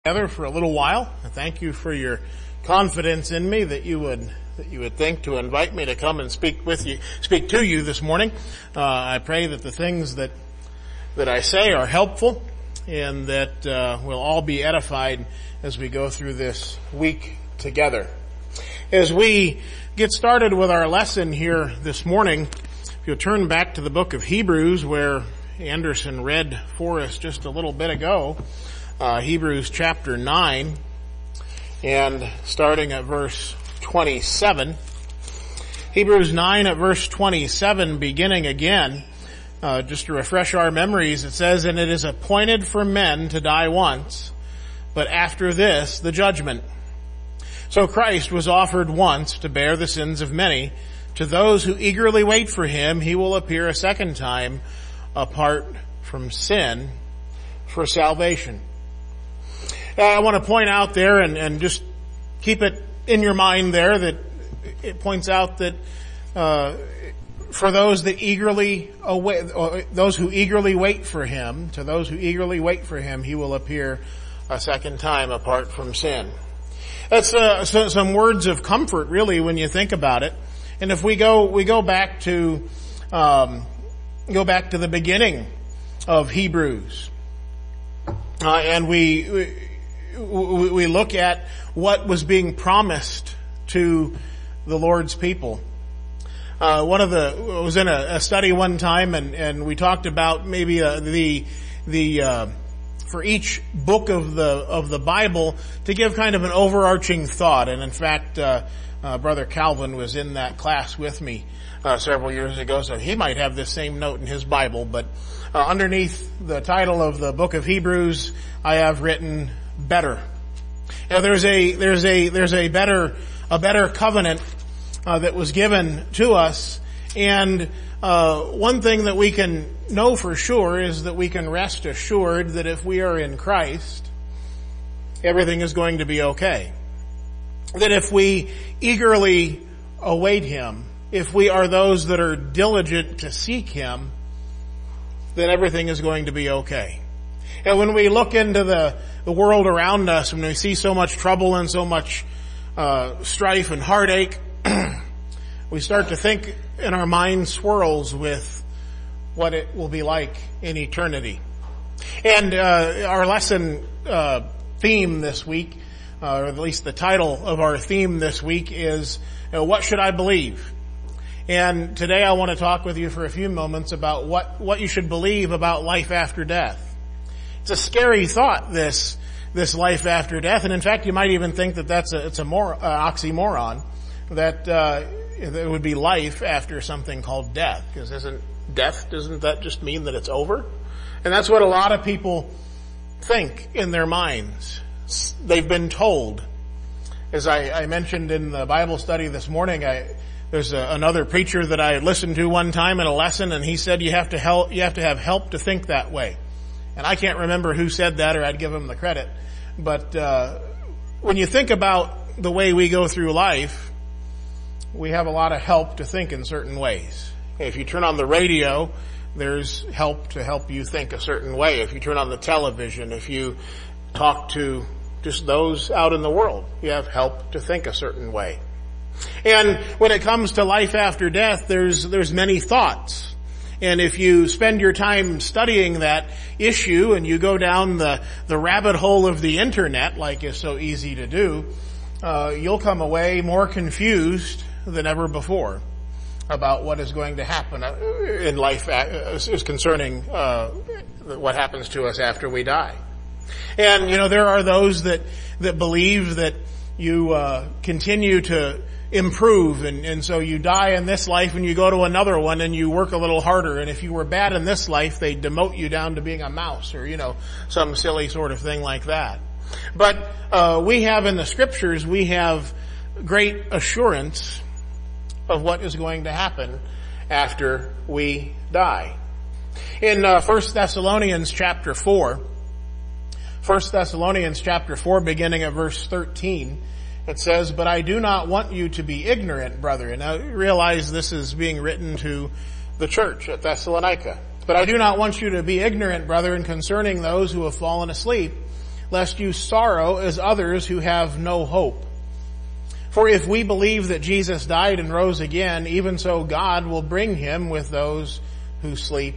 Together for a little while. Thank you for your confidence in me that you would think to invite me to come and speak to you this morning. I pray that the things that I say are helpful and that we'll all be edified as we go through this week together. As we get started with our lesson here this morning, if you'll turn back to the book of Hebrews where Anderson read for us just a little bit ago, Hebrews chapter 9, and starting at verse 27. Hebrews 9 at verse 27, beginning again, just to refresh our memories, it says, "And it is appointed for men to die once, but after this, the judgment. So Christ was offered once to bear the sins of many. To those who eagerly wait for him, he will appear a second time, apart from sin, for salvation." I want to point out there and just keep it in your mind there that it points out that for those that those who eagerly wait for him, to those who eagerly wait for him, he will appear a second time apart from sin. That's some words of comfort, really, when you think about it. And if we go back to the beginning of Hebrews, and we look at what was being promised to the Lord's people. I was in a study one time and we talked about maybe for each book of the Bible to give kind of an overarching thought. And in fact, Brother Calvin was in that class with me several years ago, so he might have this same note in his Bible. But underneath the title of the book of Hebrews, I have written better. Now there's a better covenant that was given to us, and one thing that we can know for sure is that we can rest assured that if we are in Christ, everything is going to be okay. That if we eagerly await him, if we are those that are diligent to seek him, then everything is going to be okay. And when we look into the world around us, when we see so much trouble and so much strife and heartache, we start to think, and our mind swirls with what it will be like in eternity. And our lesson theme this week, or at least the title of our theme this week, is "What Should I Believe?" And today I want to talk with you for a few moments about what you should believe about life after death. It's a scary thought, this life after death, and in fact, you might even think that it's an oxymoron, that there would be life after something called death, because doesn't that just mean that it's over? And that's what a lot of people think in their minds. They've been told. As I mentioned in the Bible study this morning, there's another preacher that I listened to one time in a lesson, and he said you have to have help to think that way. And I can't remember who said that, or I'd give him the credit. But when you think about the way we go through life, we have a lot of help to think in certain ways. If you turn on the radio, there's help to help you think a certain way. If you turn on the television, if you talk to just those out in the world, you have help to think a certain way. And when it comes to life after death, there's many thoughts. And if you spend your time studying that issue and you go down the rabbit hole of the internet, like is so easy to do, you'll come away more confused than ever before about what is going to happen in life is concerning what happens to us after we die. And, there are those that believe that you continue to improve, and so you die in this life and you go to another one and you work a little harder, and if you were bad in this life, they demote you down to being a mouse, or some silly sort of thing like that. But we have in the scriptures, we have great assurance of what is going to happen after we die. In 1 Thessalonians chapter 4, beginning at verse 13, it says, "But I do not want you to be ignorant, brethren." Now realize this is being written to the church at Thessalonica. "But I do not want you to be ignorant, brethren, concerning those who have fallen asleep, lest you sorrow as others who have no hope. For if we believe that Jesus died and rose again, even so God will bring with him those who sleep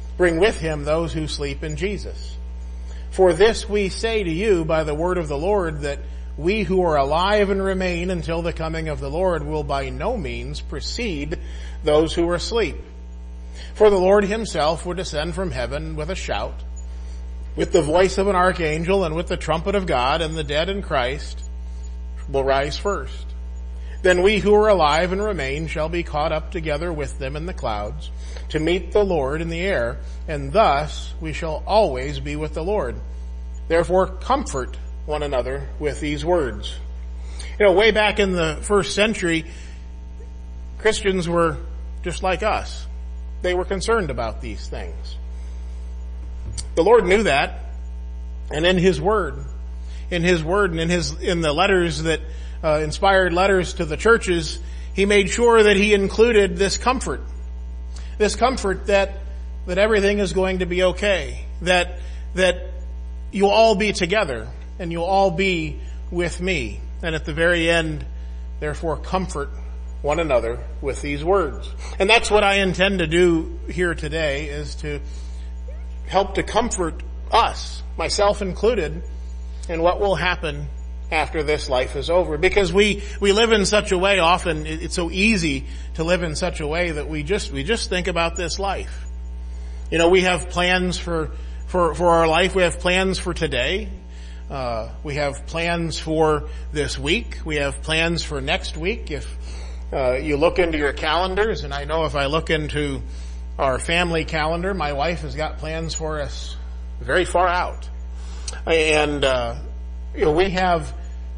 in Jesus. For this we say to you by the word of the Lord, that we who are alive and remain until the coming of the Lord will by no means precede those who are asleep. For the Lord himself will descend from heaven with a shout, with the voice of an archangel, and with the trumpet of God, and the dead in Christ will rise first. Then we who are alive and remain shall be caught up together with them in the clouds to meet the Lord in the air, and thus we shall always be with the Lord. Therefore comfort one another with these words. Way back in the first century, Christians were just like us. They were concerned about these things. The Lord knew that, and in His Word and in the letters that inspired letters to the churches, He made sure that He included this comfort that everything is going to be okay, that you'll all be together and you'll all be with me. And at the very end, therefore comfort one another with these words. And that's what I intend to do here today, is to help to comfort us, myself included, in what will happen after this life is over. Because we live in such a way, often it's so easy to live in such a way that we just think about this life. We have plans for our life. We have plans for today. We have plans for this week. We have plans for next week. If you look into your calendars, and I know if I look into our family calendar, my wife has got plans for us very far out. And we have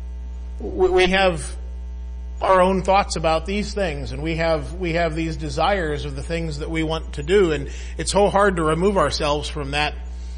our own thoughts about these things, and we have these desires of the things that we want to do, and it's so hard to remove ourselves from that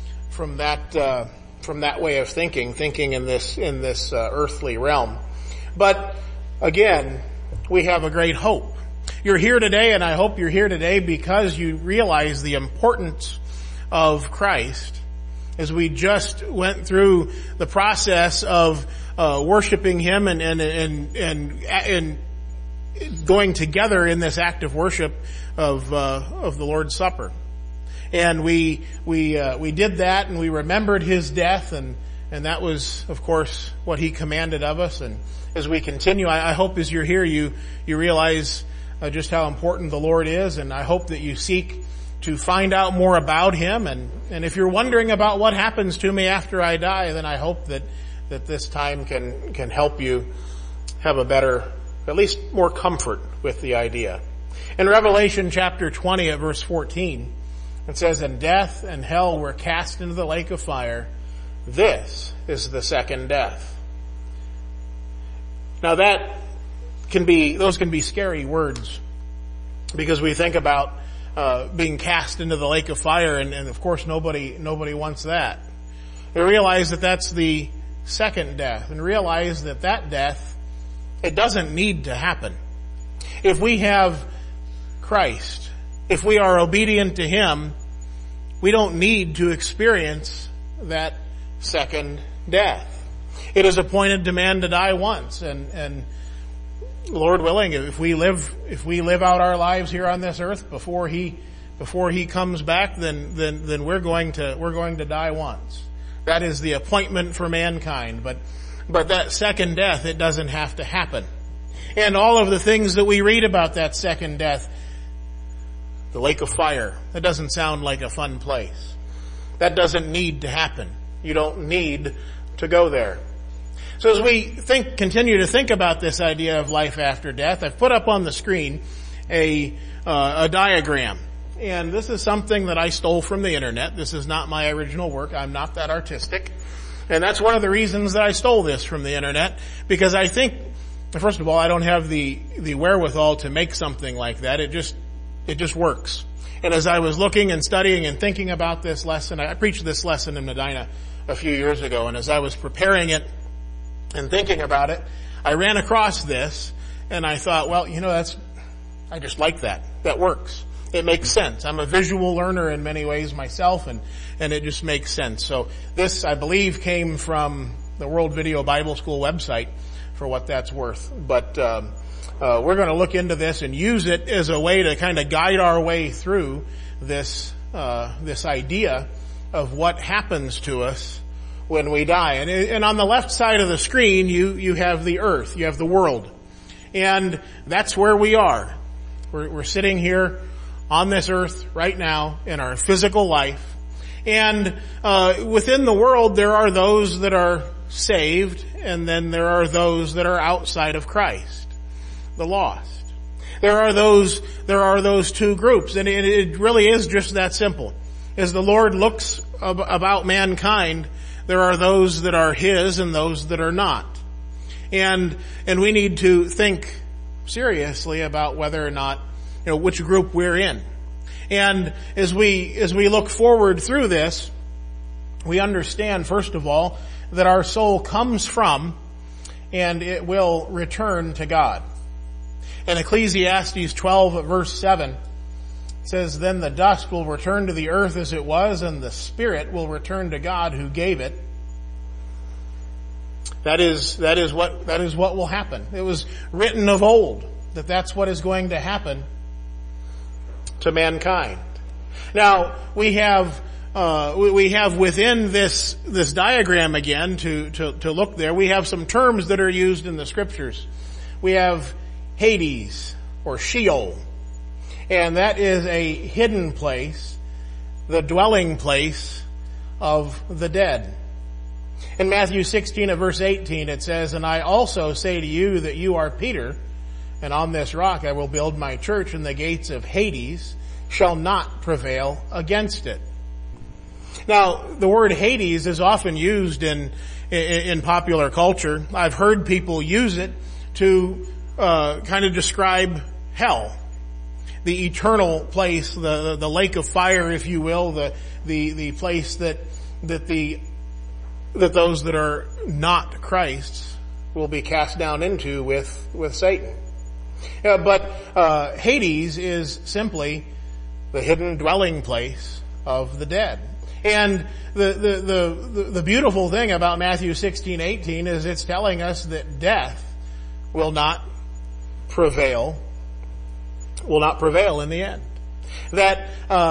way of thinking in this earthly realm. But again, we have a great hope. You're here today, and I hope you're here today because you realize the importance of Christ. As we just went through the process of worshiping Him and going together in this act of worship of the Lord's Supper. And we did that, and we remembered His death, and that was, of course, what He commanded of us. And as we continue, I hope as you're here, you realize just how important the Lord is, and I hope that you seek to find out more about Him. And if you're wondering about what happens to me after I die, then I hope that this time can help you have a better, at least more comfort with the idea. In Revelation chapter 20 at verse 14, it says, "And death and hell were cast into the lake of fire. This is the second death." Now those can be scary words, because we think about being cast into the lake of fire, and of course nobody wants that. We realize that that's the second death, and realize that death, it doesn't need to happen. If we have Christ, if we are obedient to Him, we don't need to experience that second death. It is appointed to man to die once, and Lord willing, if we live out our lives here on this earth before He comes back, then we're going to die once. That is the appointment for mankind. But that second death, it doesn't have to happen. And all of the things that we read about that second death, the lake of fire, that doesn't sound like a fun place. That doesn't need to happen. You don't need to go there. So as we continue to think about this idea of life after death, I've put up on the screen a diagram. And this is something that I stole from the internet. This is not my original work. I'm not that artistic. And that's one of the reasons that I stole this from the internet, because I think, first of all, I don't have the wherewithal to make something like that. It just works. And as I was looking and studying and thinking about this lesson, I preached this lesson in Medina a few years ago, and as I was preparing it and thinking about it, I ran across this, and I thought, well, I just like that. That works. It makes sense. I'm a visual learner in many ways myself, and it just makes sense. So this, I believe, came from the World Video Bible School website, for what that's worth. But we're going to look into this and use it as a way to kind of guide our way through this idea of what happens to us when we die. And on the left side of the screen, you have the earth, you have the world. And that's where we are. We're sitting here on this earth right now in our physical life. And within the world, there are those that are saved, and then there are those that are outside of Christ, the lost. There are those two groups, and it really is just that simple. As the Lord looks about mankind, there are those that are His and those that are not. And we need to think seriously about whether or not, which group we're in. And as we look forward through this, we understand, first of all, that our soul comes from and it will return to God. In Ecclesiastes 12 verse 7, it says, "Then the dust will return to the earth as it was, and the spirit will return to God who gave it." That is what will happen. It was written of old that that's what is going to happen to mankind. Now, we have within this diagram again to look there, we have some terms that are used in the scriptures. We have Hades or Sheol, and that is a hidden place, the dwelling place of the dead. In Matthew 16 at verse 18 it says, "And I also say to you that you are Peter, and on this rock I will build my church, and the gates of Hades shall not prevail against it." Now, the word Hades is often used in popular culture. I've heard people use it to kind of describe hell, the eternal place, the lake of fire, if you will, the place that those that are not Christ's will be cast down into with Satan. But Hades is simply the hidden dwelling place of the dead. And the beautiful thing about Matthew 16:18 is it's telling us that death will not prevail in the end. That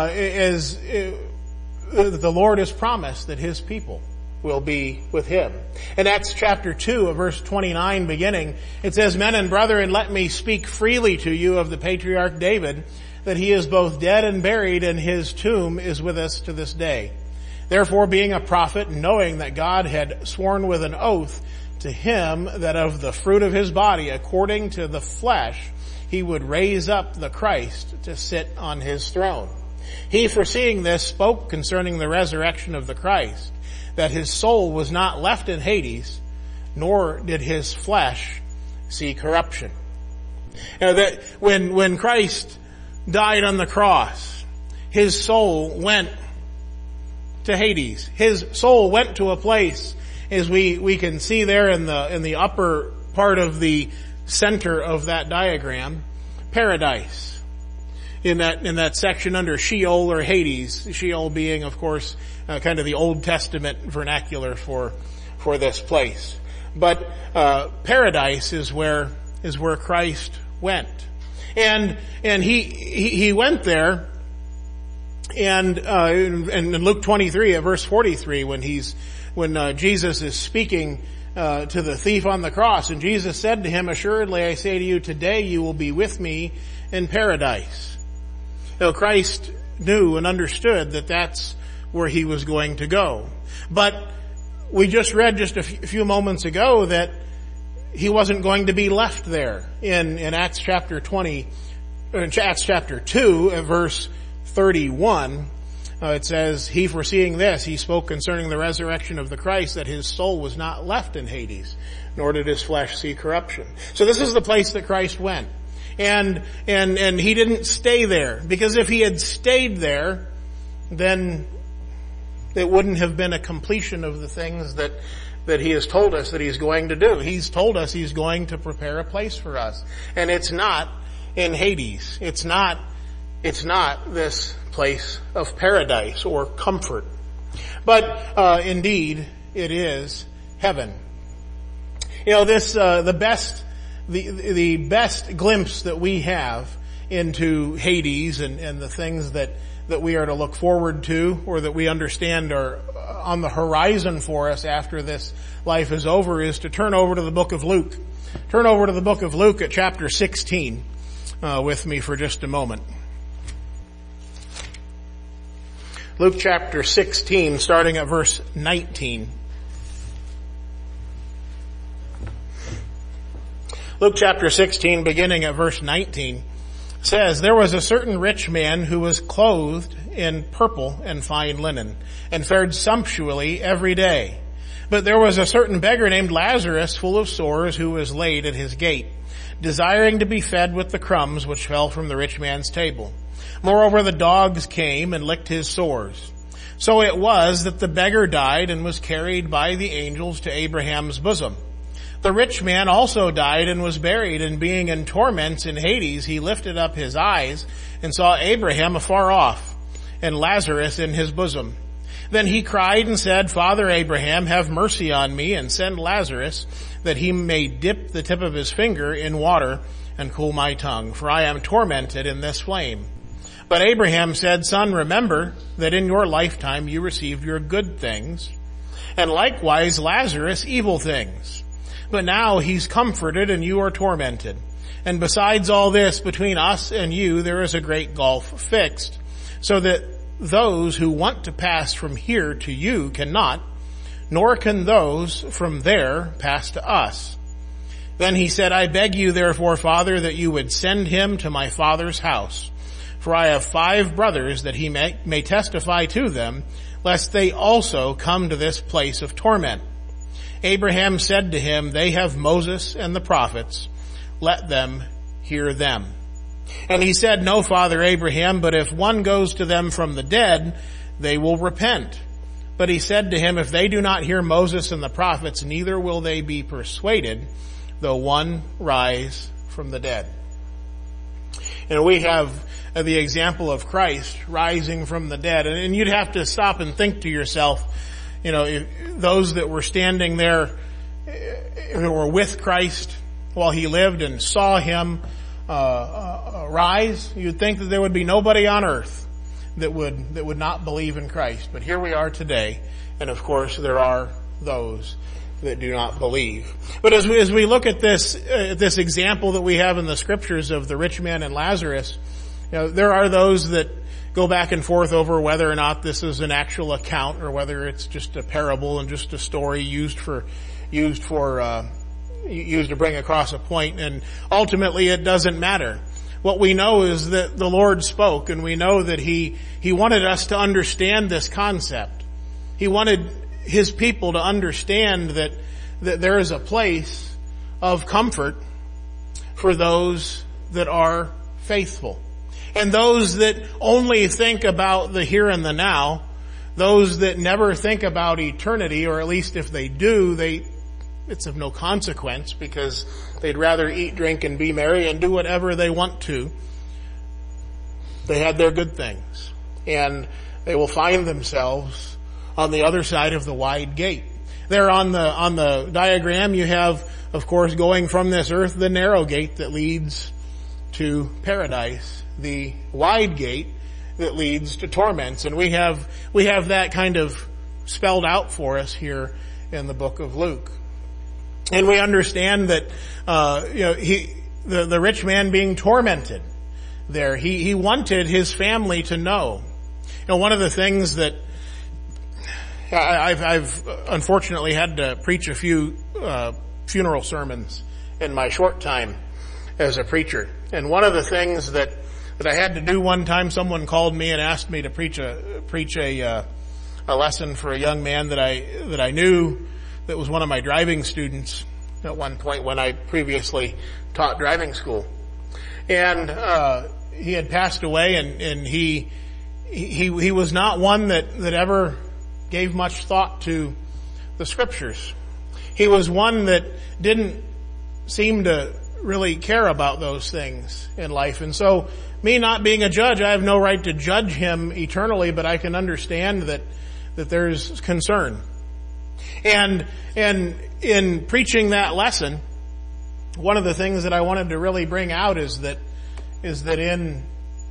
the Lord has promised that His people will be with Him. In Acts chapter 2, verse 29 beginning, it says, "Men and brethren, let me speak freely to you of the patriarch David, that he is both dead and buried, and his tomb is with us to this day. Therefore, being a prophet, knowing that God had sworn with an oath to him that of the fruit of his body, according to the flesh, he would raise up the Christ to sit on his throne. He, foreseeing this, spoke concerning the resurrection of the Christ, that his soul was not left in Hades, nor did his flesh see corruption." That when Christ died on the cross, his soul went to Hades. His soul went to a place, as we can see there in the upper part of the center of that diagram, paradise. In that section under Sheol or Hades, Sheol being, of course, kind of the Old Testament vernacular for this place. But paradise is where Christ went. And he went there, and in Luke 23 at verse 43, when Jesus is speaking to the thief on the cross, and Jesus said to him, "Assuredly I say to you, today you will be with me in paradise." Christ knew and understood that that's where he was going to go. But we just read just a few moments ago that he wasn't going to be left there. In Acts chapter 2, at verse 31, it says, "He, foreseeing this, he spoke concerning the resurrection of the Christ, that his soul was not left in Hades, nor did his flesh see corruption." So this is the place that Christ went. And he didn't stay there, because if he had stayed there, then it wouldn't have been a completion of the things that he has told us that he's going to do. He's told us he's going to prepare a place for us. And it's not in Hades. It's not It's not this place of paradise or comfort. But indeed, it is heaven. You know, this the best glimpse that we have into Hades and the things that we are to look forward to, or that we understand are on the horizon for us after this life is over, is to turn over to the book of Luke. Turn over to the book of Luke at chapter 16 with me for just a moment. Luke chapter 16, starting at verse 19. Luke chapter 16, beginning at verse 19, says, "There was a certain rich man who was clothed in purple and fine linen, and fared sumptuously every day. But there was a certain beggar named Lazarus, full of sores, who was laid at his gate, desiring to be fed with the crumbs which fell from the rich man's table. Moreover, the dogs came and licked his sores. So it was that the beggar died and was carried by the angels to Abraham's bosom. The rich man also died and was buried, and being in torments in Hades, he lifted up his eyes and saw Abraham afar off, and Lazarus in his bosom. Then he cried and said, Father Abraham, have mercy on me, and send Lazarus, that he may dip the tip of his finger in water and cool my tongue, for I am tormented in this flame. But Abraham said, Son, remember that in your lifetime you received your good things, and likewise Lazarus evil things. But now he's comforted and you are tormented. And besides all this, between us and you there is a great gulf fixed, so that those who want to pass from here to you cannot, nor can those from there pass to us. Then he said, I beg you therefore, Father, that you would send him to my father's house. For I have 5 brothers, that he may testify to them, lest they also come to this place of torment. Abraham said to him, They have Moses and the prophets. Let them hear them. And he said, No, Father Abraham, but if one goes to them from the dead, they will repent. But he said to him, If they do not hear Moses and the prophets, neither will they be persuaded, though one rise from the dead. And we have the example of Christ rising from the dead. And you'd have to stop and think to yourself, you know, those that were standing there who were with Christ while he lived and saw him rise, you'd think that there would be nobody on earth that would not believe in Christ. But here we are today, and of course there are those that do not believe. But as we look at this example that we have in the scriptures of the rich man and Lazarus, you know, there are those that go back and forth over whether or not this is an actual account or whether it's just a parable and just a story used to bring across a point. And ultimately it doesn't matter. What we know is that the Lord spoke, and we know that He wanted us to understand this concept. He wanted His people to understand that there is a place of comfort for those that are faithful. And those that only think about the here and the now, those that never think about eternity, or at least if they do, it's of no consequence because they'd rather eat, drink, and be merry and do whatever they want to. They had their good things, and they will find themselves on the other side of the wide gate. There on the diagram you have, of course, going from this earth, the narrow gate that leads to paradise, the wide gate that leads to torments. And we have that kind of spelled out for us here in the book of Luke. And we understand that, the rich man being tormented there, he wanted his family to know. You know, one of the things that I've unfortunately had to preach a few funeral sermons in my short time as a preacher. And one of the things that I had to do one time, someone called me and asked me to preach a lesson for a young man that I knew that was one of my driving students at one point when I previously taught driving school. And he had passed away, and he was not one that ever gave much thought to the scriptures. He was one that didn't seem to really care about those things in life. And so, me not being a judge, I have no right to judge him eternally, but I can understand that there's concern. And in preaching that lesson, one of the things that I wanted to really bring out is that in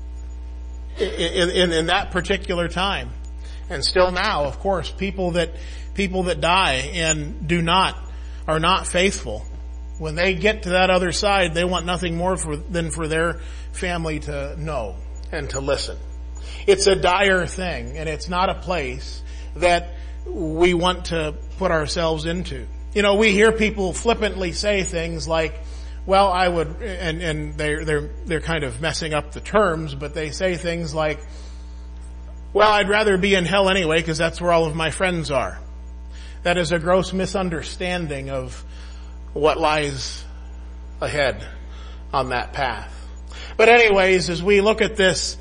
that particular time, and still now, of course, people that die and are not faithful, when they get to that other side, they want nothing more than for their family to know and to listen. It's a dire thing, and it's not a place that we want to put ourselves into. You know, we hear people flippantly say things like, well, I would, and they're kind of messing up the terms, but they say things like, well, I'd rather be in hell anyway because that's where all of my friends are. That is a gross misunderstanding of what lies ahead on that path. But anyways, as we look at this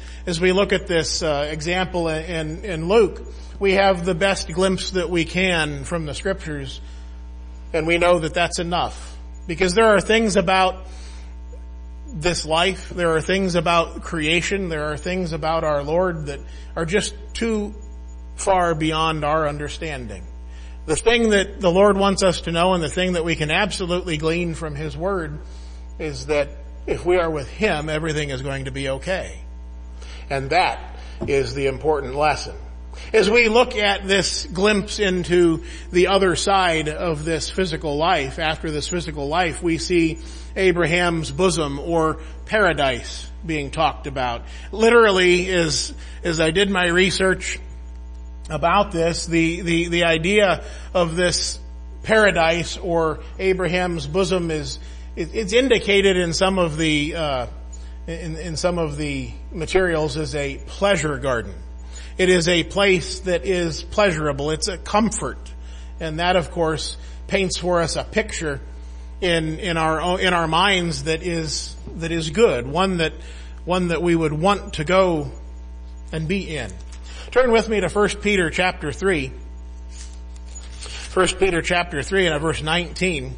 example in Luke, we have the best glimpse that we can from the scriptures, and we know that that's enough. Because there are things about this life, there are things about creation, there are things about our Lord that are just too far beyond our understanding. The thing that the Lord wants us to know, and the thing that we can absolutely glean from His Word, is that if we are with Him, everything is going to be okay. And that is the important lesson. As we look at this glimpse into the other side of this physical life, after this physical life, we see Abraham's bosom, or paradise, being talked about. Literally, as I did my research about this, the idea of this paradise or Abraham's bosom it's indicated in some of the in some of the materials as a pleasure garden. It is a place that is pleasurable. It's a comfort, and that, of course, paints for us a picture in our minds that is good, one that we would want to go and be in. Turn with me to 1 Peter chapter 3. 1 Peter chapter 3 and verse 19.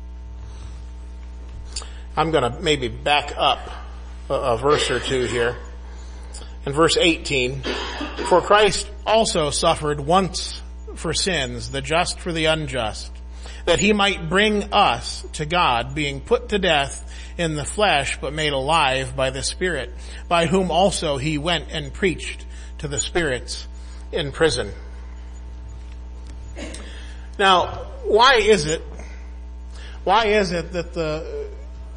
I'm going to maybe back up a verse or two here. In verse 18, for Christ also suffered once for sins, the just for the unjust, that He might bring us to God, being put to death in the flesh, but made alive by the Spirit, by whom also He went and preached to the spirits in prison. Now, why is it that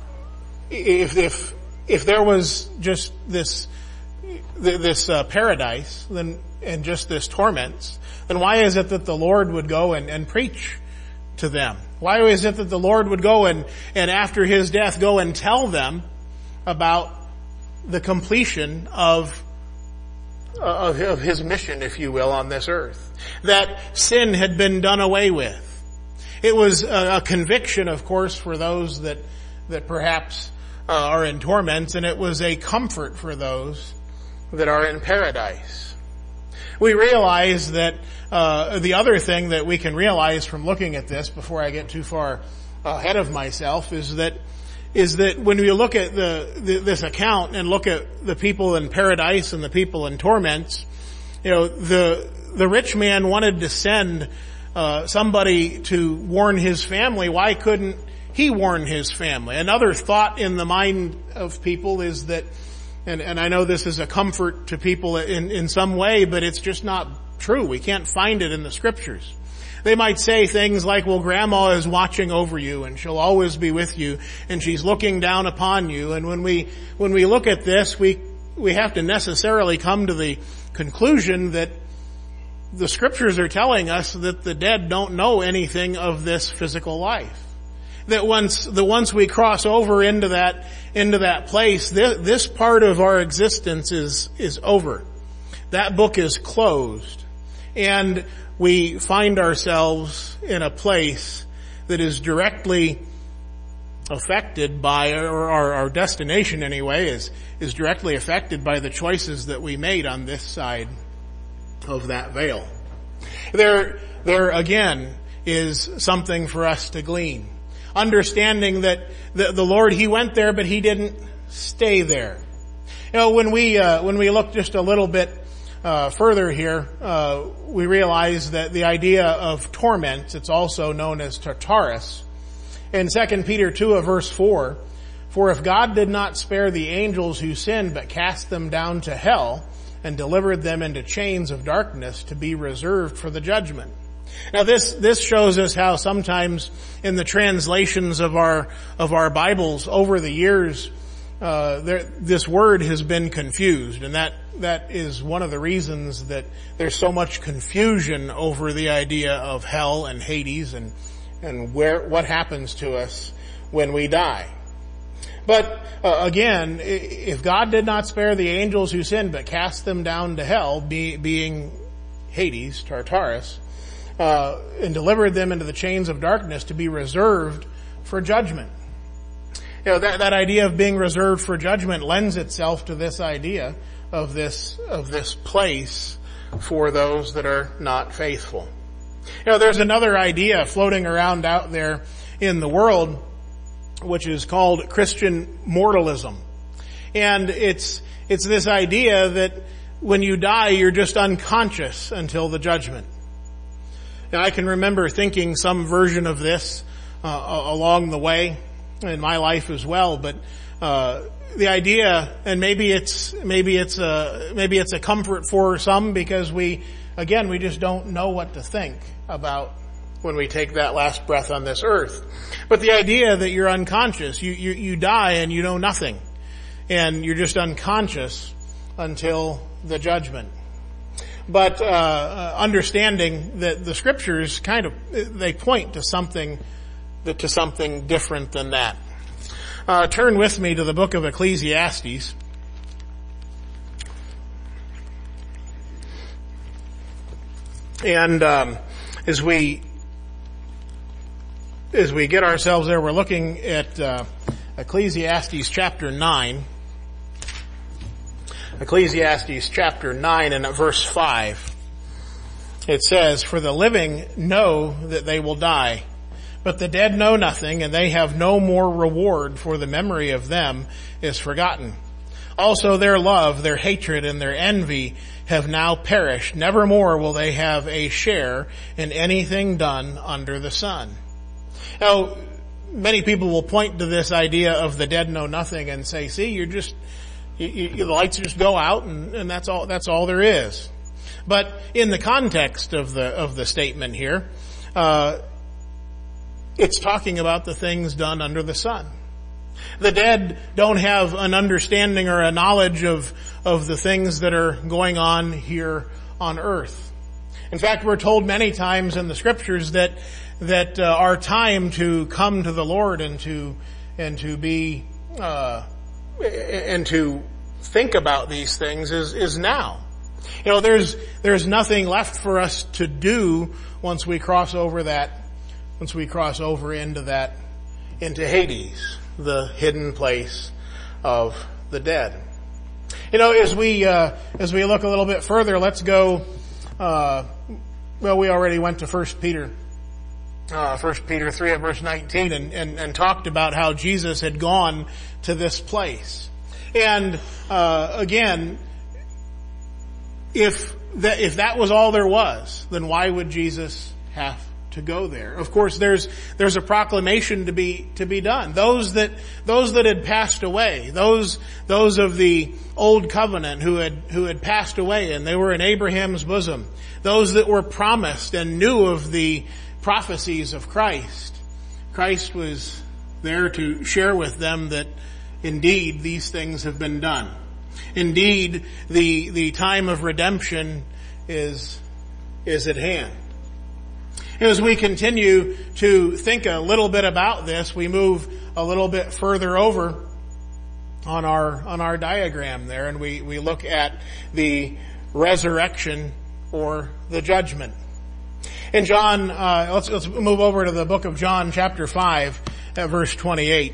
if there was just this paradise, then, and just this torments, then why is it that the Lord would go and preach to them? Why is it that the Lord would go and after His death go and tell them about the completion of His mission, if you will, on this earth? That sin had been done away with. It was a conviction, of course, for those that perhaps are in torments, and it was a comfort for those that are in paradise. We realize that the other thing that we can realize from looking at this, before I get too far ahead of myself, is that when we look at this account and look at the people in paradise and the people in torments, you know, the rich man wanted to send somebody to warn his family. Why couldn't he warn his family? Another thought in the mind of people is that, and I know this is a comfort to people in some way, but it's just not true. We can't find it in the scriptures. They might say things like, well, Grandma is watching over you and she'll always be with you and she's looking down upon you. And when we look at this, we have to necessarily come to the conclusion that the scriptures are telling us that the dead don't know anything of this physical life. That once we cross over into that place, this part of our existence is over. That book is closed. And we find ourselves in a place that is directly affected by, or our destination anyway, is directly affected by the choices that we made on this side of that veil. There again is something for us to glean. understanding that the Lord, He went there, but He didn't stay there. When we look just a little bit further here, we realize that the idea of torment, it's also known as Tartarus. In 2 Peter 2 verse 4, "For if God did not spare the angels who sinned, but cast them down to hell, and delivered them into chains of darkness to be reserved for the judgment." Now this shows us how sometimes in the translations of our Bibles over the years, this word has been confused, and that is one of the reasons that there's so much confusion over the idea of hell and Hades and what happens to us when we die. But again, if God did not spare the angels who sinned, but cast them down to hell, being Hades, Tartarus, and delivered them into the chains of darkness to be reserved for judgment. That idea of being reserved for judgment lends itself to this idea of this place for those that are not faithful. There's another idea floating around out there in the world, which is called Christian mortalism. And it's this idea that when you die, you're just unconscious until the judgment. Now, I can remember thinking some version of this along the way in my life as well, but the idea, and maybe it's a comfort for some, because we just don't know what to think about when we take that last breath on this earth. But the idea that you're unconscious, you die and you know nothing, and you're just unconscious until the judgment. But understanding that the scriptures they point to something different than that. Turn with me to the book of Ecclesiastes. And as we get ourselves there, we're looking at Ecclesiastes chapter 9. Ecclesiastes chapter 9 and at verse 5. It says, "For the living know that they will die, but the dead know nothing, and they have no more reward, for the memory of them is forgotten. Also their love, their hatred, and their envy have now perished. Nevermore will they have a share in anything done under the sun." Now, many people will point to this idea of the dead know nothing and say, see, the lights just go out and that's all there is. But in the context of the statement here, it's talking about the things done under the sun. The dead don't have an understanding or a knowledge of the things that are going on here on earth. In fact, we're told many times in the scriptures that our time to come to the Lord and to think about these things is now. There's nothing left for us to do once we cross over into Hades, the hidden place of the dead. As we look a little bit further, let's go, we already went to 1 Peter 3 at verse 19 and talked about how Jesus had gone to this place. And, again, if that was all there was, then why would Jesus have to go there? Of course, there's a proclamation to be done. Those that had passed away, those of the old covenant who had passed away and they were in Abraham's bosom, those that were promised and knew of the prophecies of Christ. Christ was there to share with them that indeed these things have been done. Indeed, the time of redemption is at hand. As we continue to think a little bit about this, we move a little bit further over on our diagram there, and we look at the resurrection or the judgment. In John, let's move over to the book of John, chapter 5, at verse 28.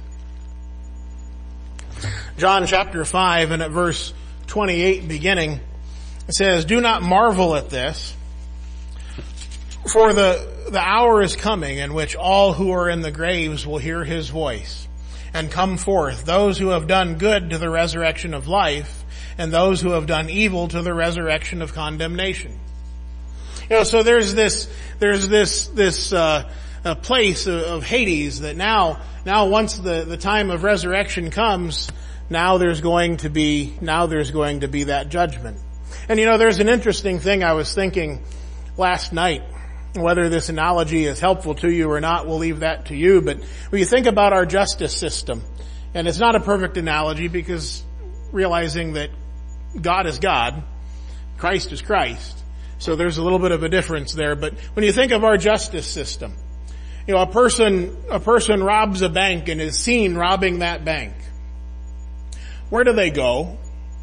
John chapter 5 and at verse 28 beginning, it says, "Do not marvel at this, For the hour is coming in which all who are in the graves will hear his voice and come forth, those who have done good to the resurrection of life, and those who have done evil to the resurrection of condemnation. So there's this place of Hades that now once the time of resurrection comes, now there's going to be that judgment. And there's an interesting thing I was thinking last night. Whether this analogy is helpful to you or not, we'll leave that to you. But when you think about our justice system, and it's not a perfect analogy because realizing that God is God, Christ is Christ, so there's a little bit of a difference there. But when you think of our justice system, a person robs a bank and is seen robbing that bank. Where do they go?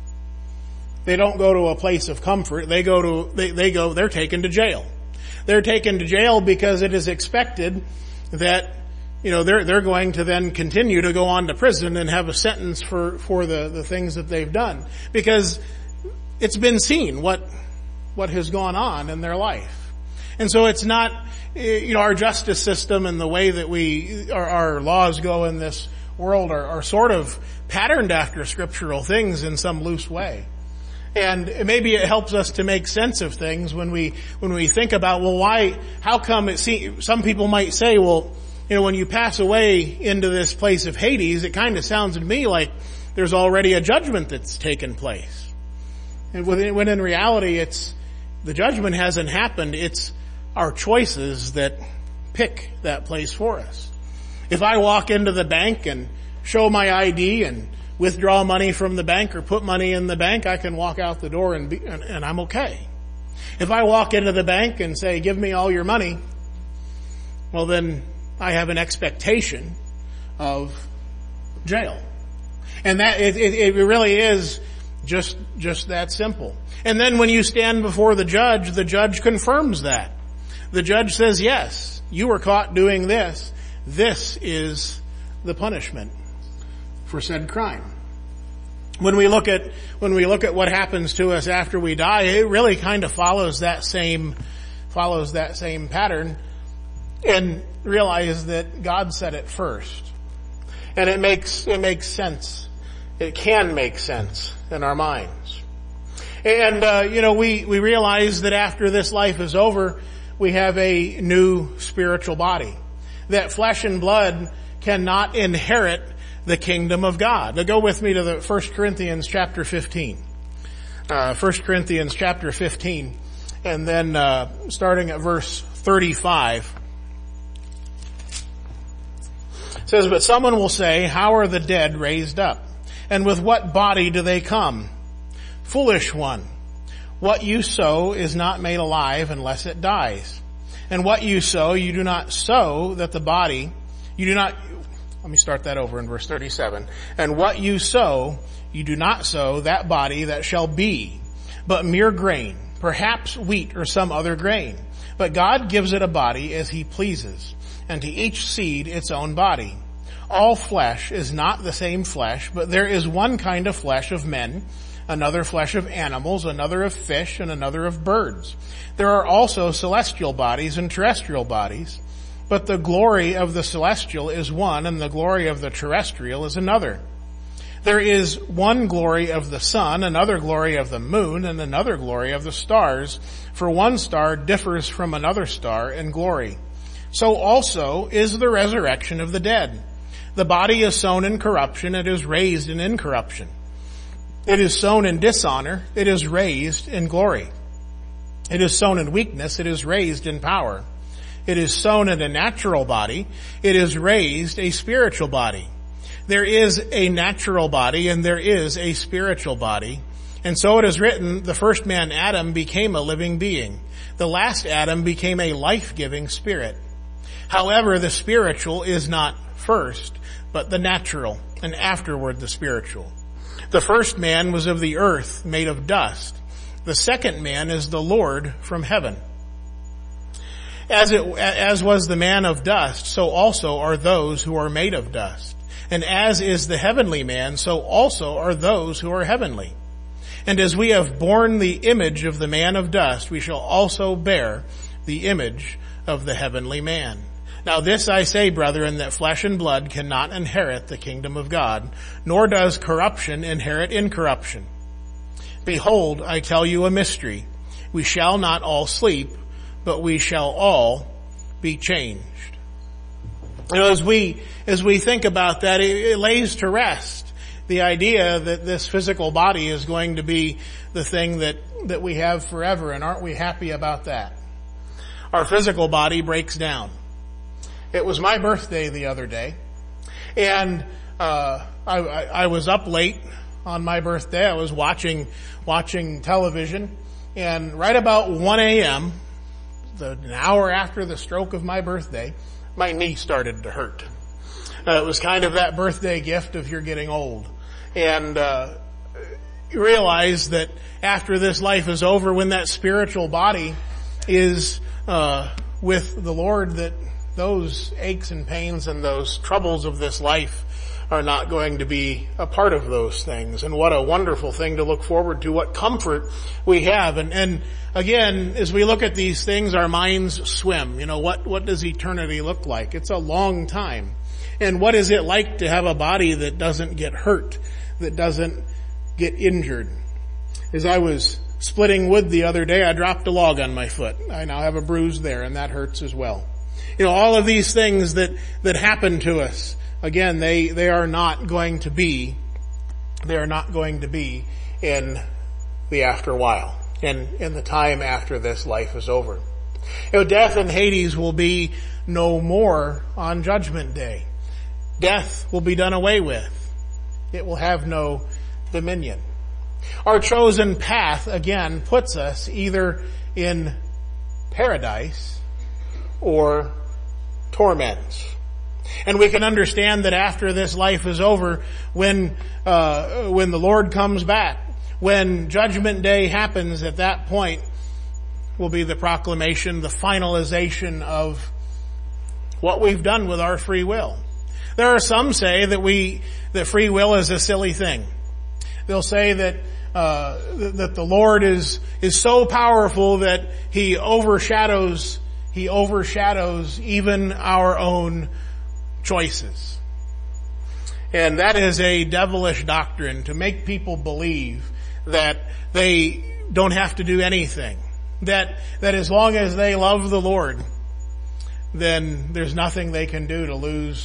They don't go to a place of comfort. They're taken to jail. They're taken to jail because it is expected that, they're going to then continue to go on to prison and have a sentence for the things that they've done. Because it's been seen what has gone on in their life. And so it's not, our justice system and the way that our laws go in this world are sort of patterned after scriptural things in some loose way. And maybe it helps us to make sense of things when we think about, how come some people might say, when you pass away into this place of Hades, it kind of sounds to me like there's already a judgment that's taken place. And when in reality the judgment hasn't happened, it's our choices that pick that place for us. If I walk into the bank and show my ID and withdraw money from the bank or put money in the bank, I can walk out the door and I'm okay. If I walk into the bank and say, give me all your money, well then I have an expectation of jail. And that, it really is just that simple. And then when you stand before the judge confirms that. The judge says, yes, you were caught doing this. This is the punishment for said crime. When we look at what happens to us after we die, it really kind of follows that same pattern, and realize that God said it first. And it makes sense. It can make sense in our minds. And we realize that after this life is over, we have a new spiritual body. That flesh and blood cannot inherit the kingdom of God. Now go with me to the 1 Corinthians chapter 15. 1 Corinthians chapter 15, and then starting at verse 35. It says, but someone will say, how are the dead raised up? And with what body do they come? Foolish one. What you sow is not made alive unless it dies. And what you sow, you do not sow that the body, let me start that over in verse 37. And what you sow, you do not sow that body that shall be, but mere grain, perhaps wheat or some other grain. But God gives it a body as he pleases, and to each seed its own body. All flesh is not the same flesh, but there is one kind of flesh of men, another flesh of animals, another of fish, and another of birds. There are also celestial bodies and terrestrial bodies. But the glory of the celestial is one, and the glory of the terrestrial is another. There is one glory of the sun, another glory of the moon, and another glory of the stars, for one star differs from another star in glory. So also is the resurrection of the dead. The body is sown in corruption, it is raised in incorruption. It is sown in dishonor, it is raised in glory. It is sown in weakness, it is raised in power. It is sown in a natural body, it is raised a spiritual body. There is a natural body and there is a spiritual body. And so it is written, the first man, Adam, became a living being. The last Adam became a life-giving spirit. However, the spiritual is not first, but the natural, and afterward the spiritual. The first man was of the earth, made of dust. The second man is the Lord from heaven. As was the man of dust, so also are those who are made of dust. And as is the heavenly man, so also are those who are heavenly. And as we have borne the image of the man of dust, we shall also bear the image of the heavenly man. Now this I say, brethren, that flesh and blood cannot inherit the kingdom of God, nor does corruption inherit incorruption. Behold, I tell you a mystery. We shall not all sleep, but we shall all be changed. As we think about that, it lays to rest the idea that this physical body is going to be the thing that we have forever, and aren't we happy about that? Our physical body breaks down. It was my birthday the other day, and I was up late on my birthday. I was watching television, and right about 1 a.m., an hour after the stroke of my birthday, my knee started to hurt. It was kind of that birthday gift of you're getting old. And you realize that after this life is over, when that spiritual body is with the Lord, that those aches and pains and those troubles of this life are not going to be a part of those things. And what a wonderful thing to look forward to, what comfort we have. And again, as we look at these things, our minds swim. What does eternity look like? It's a long time. And what is it like to have a body that doesn't get hurt, that doesn't get injured? As I was splitting wood the other day, I dropped a log on my foot. I now have a bruise there, and that hurts as well. All of these things that happen to us, again, they are not going to be in the after while, in the time after this life is over. Death and Hades will be no more on Judgment Day. Death will be done away with. It will have no dominion. Our chosen path, again, puts us either in paradise or torments. And we can understand that after this life is over, when the Lord comes back, when Judgment Day happens, at that point will be the proclamation, the finalization of what we've done with our free will. There are some say that free will is a silly thing. They'll say that the Lord is so powerful that He overshadows even our own choices. And that is a devilish doctrine, to make people believe that they don't have to do anything. That as long as they love the Lord, then there's nothing they can do to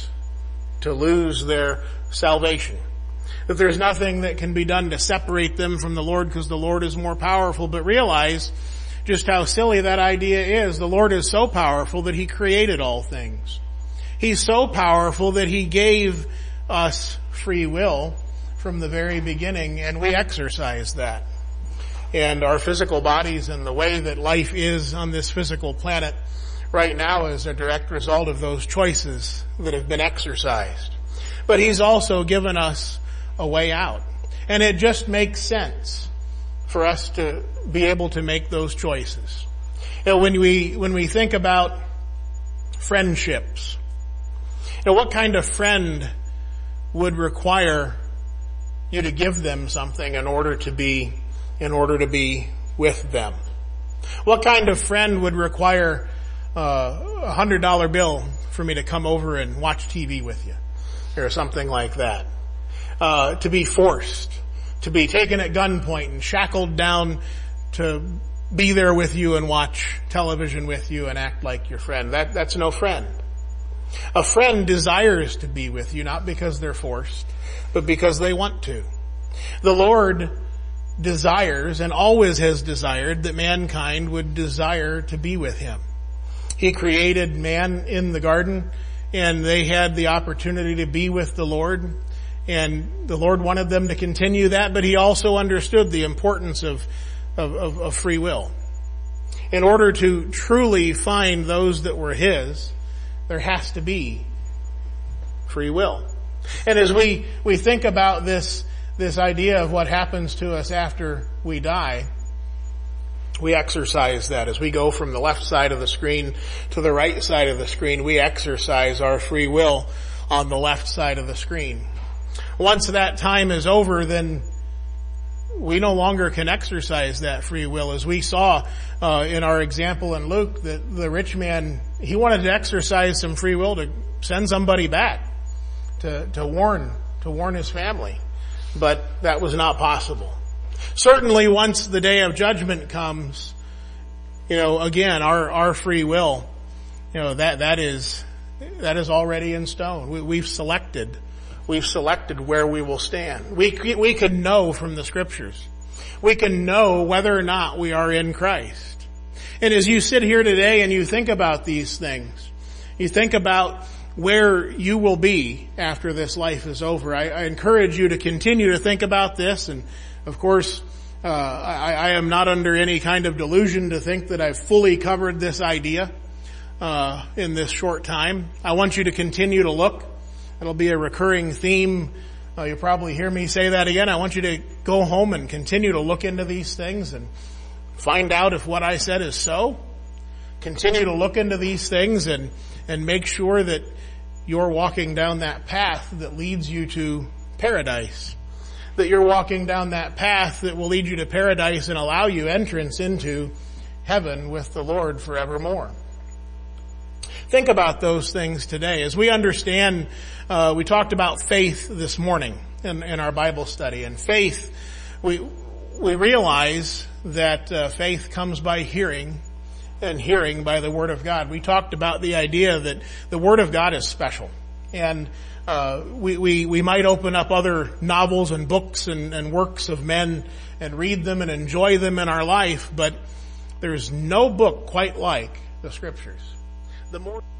lose their salvation. That there's nothing that can be done to separate them from the Lord, because the Lord is more powerful. But realize just how silly that idea is. The Lord is so powerful that He created all things. He's so powerful that He gave us free will from the very beginning, and we exercise that. And our physical bodies and the way that life is on this physical planet right now is a direct result of those choices that have been exercised. But He's also given us a way out. And it just makes sense for us to be able to make those choices. When we think about friendships, what kind of friend would require you to give them something in order to be with them? What kind of friend would require $100 bill for me to come over and watch TV with you, or something like that? To be forced, to be taken at gunpoint and shackled down to be there with you and watch television with you and act like your friend. That's no friend. A friend desires to be with you, not because they're forced, but because they want to. The Lord desires, and always has desired, that mankind would desire to be with Him. He created man in the garden, and they had the opportunity to be with the Lord. And the Lord wanted them to continue that, but He also understood the importance of free will. In order to truly find those that were His, there has to be free will. And as we think about this idea of what happens to us after we die, we exercise that. As we go from the left side of the screen to the right side of the screen, we exercise our free will on the left side of the screen. Once that time is over, then we no longer can exercise that free will. As we saw in our example in Luke, that the rich man, he wanted to exercise some free will to send somebody back to warn his family, but that was not possible. Certainly, once the day of judgment comes, again, our free will, that is already in stone. We've selected where we will stand. We can know from the scriptures. We can know whether or not we are in Christ. And as you sit here today and you think about these things, you think about where you will be after this life is over. I encourage you to continue to think about this. And of course, I am not under any kind of delusion to think that I've fully covered this idea in this short time. I want you to continue to look. It'll be a recurring theme. You'll probably hear me say that again. I want you to go home and continue to look into these things and find out if what I said is so. Continue to look into these things and make sure that you're walking down that path that leads you to paradise. That you're walking down that path that will lead you to paradise and allow you entrance into heaven with the Lord forevermore. Think about those things today. As we understand, we talked about faith this morning in our Bible study. And faith, we realize that faith comes by hearing, and hearing by the Word of God. We talked about the idea that the Word of God is special. And we might open up other novels and books and works of men and read them and enjoy them in our life, but there's no book quite like the Scriptures. The more